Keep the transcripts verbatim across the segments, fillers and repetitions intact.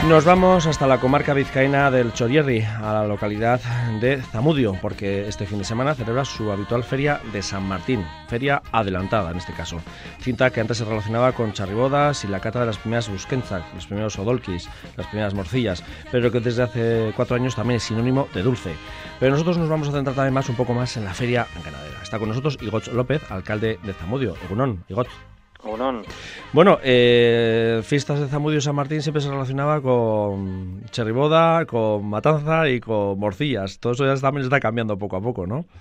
Nos vamos hasta la comarca vizcaína del Txorierri, a la localidad de Zamudio, porque este fin de semana celebra su habitual feria de San Martín, feria adelantada en este caso, cinta que antes se relacionaba con charribodas y la cata de las primeras buskentzak, los primeros odolkis, las primeras morcillas, pero que desde hace cuatro años también es sinónimo de dulce. Pero nosotros nos vamos a centrar también más un poco más en la feria ganadera. Está con nosotros Igoch López, alcalde de Zamudio. Egunon, Igoch. Bueno, eh, fiestas de Zamudio y San Martín siempre se relacionaba con cherriboda, con matanza y con morcillas. Todo eso ya también está cambiando poco a poco, ¿no?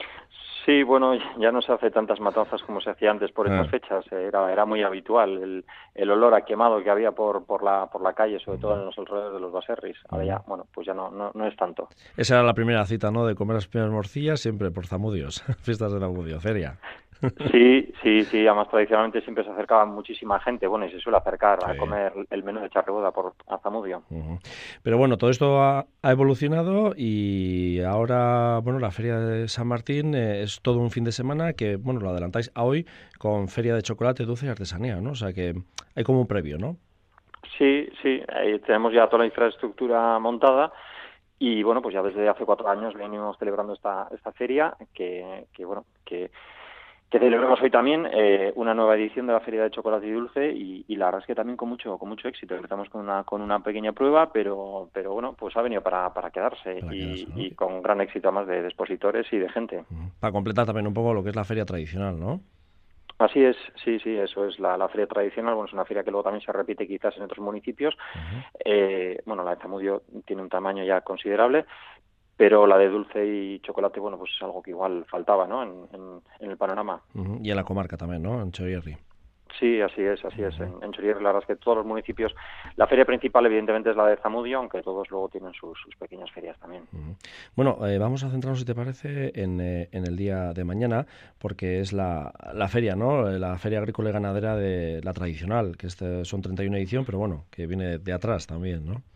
Sí, bueno, ya no se hace tantas matanzas como se hacía antes por estas ah. fechas. Era era muy habitual el, el olor a quemado que había por por la por la calle, sobre todo en los alrededores de los baserris. Ahora ya, bueno, pues ya no, no no es tanto. Esa era la primera cita, ¿no? De comer las primeras morcillas siempre por Zamudios, fiestas de Zamudio, feria. Sí, sí, sí, además tradicionalmente siempre se acercaba muchísima gente, bueno, y se suele acercar sí. a comer el menú de charriboda por a Zamudio. Uh-huh. Pero bueno, todo esto ha, ha evolucionado y ahora, bueno, la Feria de San Martín eh, es todo un fin de semana que, bueno, lo adelantáis a hoy con Feria de Chocolate, Dulce y Artesanía, ¿no? O sea que hay como un previo, ¿no? Sí, sí, ahí tenemos ya toda la infraestructura montada. Y bueno, pues ya desde hace cuatro años venimos celebrando esta esta feria que, que bueno, que que celebramos hoy también eh, una nueva edición de la Feria de Chocolate y Dulce y, y la verdad es que también con mucho con mucho éxito. Empezamos con una con una pequeña prueba, pero pero bueno, pues ha venido para para quedarse, para y, quedarse, ¿no? Y con gran éxito además de, de expositores y de gente. Para completar también un poco lo que es la feria tradicional, ¿no? Así es, sí, sí, eso es la, la feria tradicional. Bueno, es una feria que luego también se repite quizás en otros municipios. Uh-huh. Eh, bueno, la de Zamudio tiene un tamaño ya considerable, pero la de dulce y chocolate, bueno, pues es algo que igual faltaba, ¿no? En, en, en el panorama. Uh-huh. Y en la comarca también, ¿no? En Txorierri. Sí, así es, así uh-huh. es. En, en Txorierri, la verdad es que todos los municipios, la feria principal evidentemente es la de Zamudio, aunque todos luego tienen sus, sus pequeñas ferias también. Uh-huh. Bueno, eh, vamos a centrarnos, si te parece, en, eh, en el día de mañana, porque es la, la feria, ¿no? La feria agrícola y ganadera de la tradicional, que este, son treinta y una edición, pero bueno, que viene de atrás también, ¿no?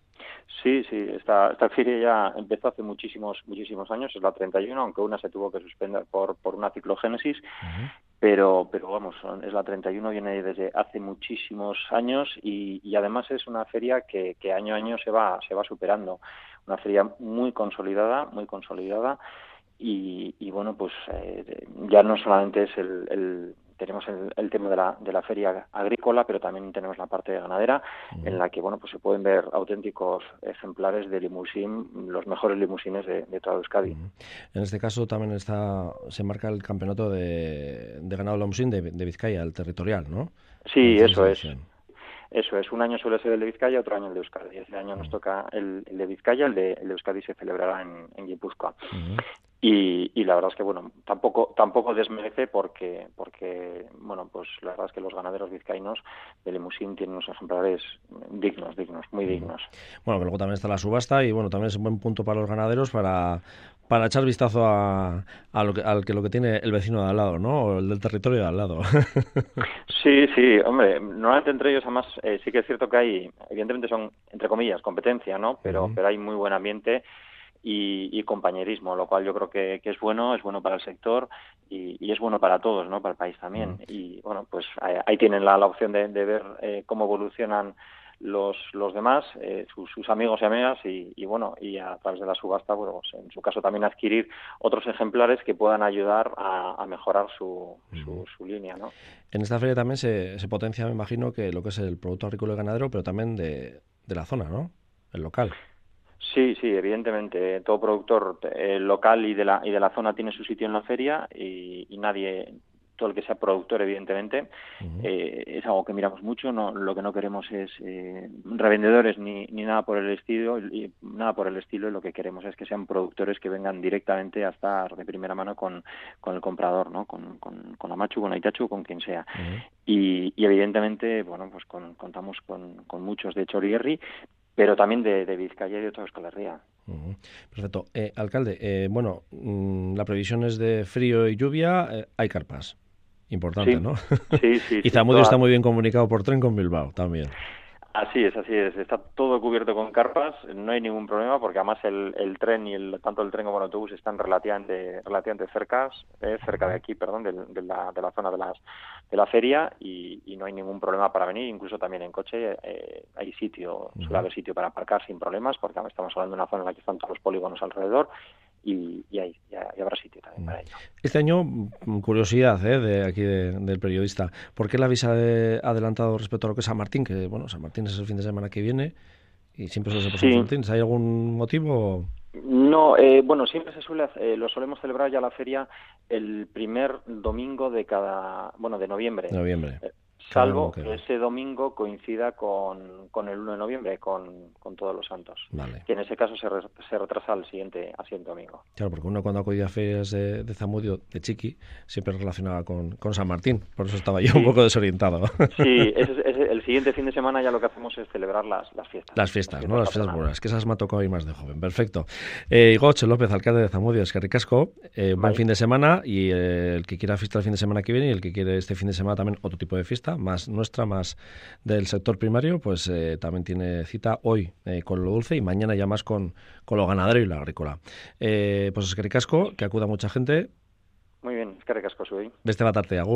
Sí, sí, esta, esta feria ya empezó hace muchísimos muchísimos años, es la treinta y uno, aunque una se tuvo que suspender por por una ciclogénesis, uh-huh. pero pero vamos, es la treinta y uno, viene desde hace muchísimos años y, y además es una feria que, que año a año se va se va superando, una feria muy consolidada, muy consolidada y, y bueno, pues eh, ya no solamente es el, el tenemos el, el tema de la de la feria agrícola, pero también tenemos la parte ganadera, uh-huh. en la que bueno, pues se pueden ver auténticos ejemplares de limusín, los mejores limusines de, de toda Euskadi. Uh-huh. En este caso también está se marca el campeonato de, de ganado limusín de, de Vizcaya, el territorial, ¿no? Sí, eso es. Eso es, un año suele ser el de Vizcaya, otro año el de Euskadi. Este año uh-huh. nos toca el, el de Vizcaya, el de, el de Euskadi se celebrará en, en Guipúzcoa. Uh-huh. Y, y la verdad es que bueno, tampoco tampoco desmerece porque porque bueno, pues la verdad es que los ganaderos vizcaínos de limusín tienen unos ejemplares dignos, dignos, muy dignos. Bueno, que luego también está la subasta y bueno, también es un buen punto para los ganaderos para para echar vistazo a, a lo que al que lo que tiene el vecino de al lado, ¿no? O el del territorio de al lado. Sí, sí, hombre, normalmente entre ellos además eh, sí que es cierto que hay, evidentemente son entre comillas competencia, ¿no? Pero uh-huh. pero hay muy buen ambiente. Y, y compañerismo, lo cual yo creo que, que es bueno, es bueno para el sector y, y es bueno para todos, ¿no? Para el país también. Uh-huh. Y bueno, pues ahí, ahí tienen la, la opción de, de ver eh, cómo evolucionan los los demás, eh, sus, sus amigos y amigas y, y bueno, y a través de la subasta, bueno, pues en su caso también adquirir otros ejemplares que puedan ayudar a, a mejorar su, uh-huh. su, su línea, ¿no? En esta feria también se, se potencia, me imagino, que lo que es el producto agrícola y ganadero, pero también de, de la zona, ¿no? El local. Sí, sí, evidentemente. Todo productor eh, local y de la y de la zona tiene su sitio en la feria y, y nadie, todo el que sea productor, evidentemente, uh-huh. eh, es algo que miramos mucho. No, lo que no queremos es eh, revendedores ni, ni nada por el estilo, y nada por el estilo. Y lo que queremos es que sean productores que vengan directamente a estar de primera mano con, con el comprador, ¿no? Con, con, con Amachu, con Aitachu, con quien sea. Uh-huh. Y, y evidentemente, bueno, pues con, contamos con, con muchos de Txorierri, pero también de, de Vizcaya y de toda Euskal Herria. Uh-huh. Perfecto. Eh, alcalde, eh, bueno, mmm, la previsión es de frío y lluvia, eh, hay carpas. Importante, sí. ¿no? Sí, sí. Y sí, Zamudio toda... está muy bien comunicado por tren con Bilbao también. Así es, así es. Está todo cubierto con carpas, no hay ningún problema porque además el, el tren y el tanto el tren como el autobús están relativamente relativamente cerca, eh, cerca de aquí, perdón, de, de, la, de la zona de las de la feria y, y no hay ningún problema para venir. Incluso también en coche eh, hay sitio, suele haber sitio para aparcar sin problemas porque estamos hablando de una zona en la que están todos los polígonos alrededor. Y, y, hay, y habrá sitio también para ello. Este año, curiosidad ¿eh? de aquí de, del periodista, ¿por qué la habéis adelantado respecto a lo que es San Martín? Que bueno, San Martín es el fin de semana que viene y siempre suele ser por sí. San Martín. ¿Hay algún motivo? No, eh, bueno, siempre se suele, eh, lo solemos celebrar ya la feria el primer domingo de cada, bueno, de noviembre. De noviembre. Eh, Salvo que ese domingo coincida con, con el uno de noviembre, con, con Todos los Santos. Vale. Que en ese caso se, re, se retrasa al siguiente, al siguiente domingo. Claro, porque uno cuando acudía a ferias de, de Zamudio, de chiqui, siempre relacionaba con, con San Martín. Por eso estaba yo sí. un poco desorientado. Sí, es, es, el siguiente fin de semana ya lo que hacemos es celebrar las, las fiestas. Las fiestas, las ¿no? Las fiestas buenas, que esas me ha tocado ir más de joven. Perfecto. Eh, Igoche López, alcalde de Zamudio, es que ricasco. Eh, buen fin de semana y eh, el que quiera fiesta el fin de semana que viene y el que quiere este fin de semana también otro tipo de fiesta, más nuestra, más del sector primario, pues eh, también tiene cita hoy eh, con lo dulce y mañana ya más con, con lo ganadero y lo agrícola. Eh, pues es que ricasco, que acuda mucha gente. Muy bien, es que ricasco soy. Beste bat arte, agur.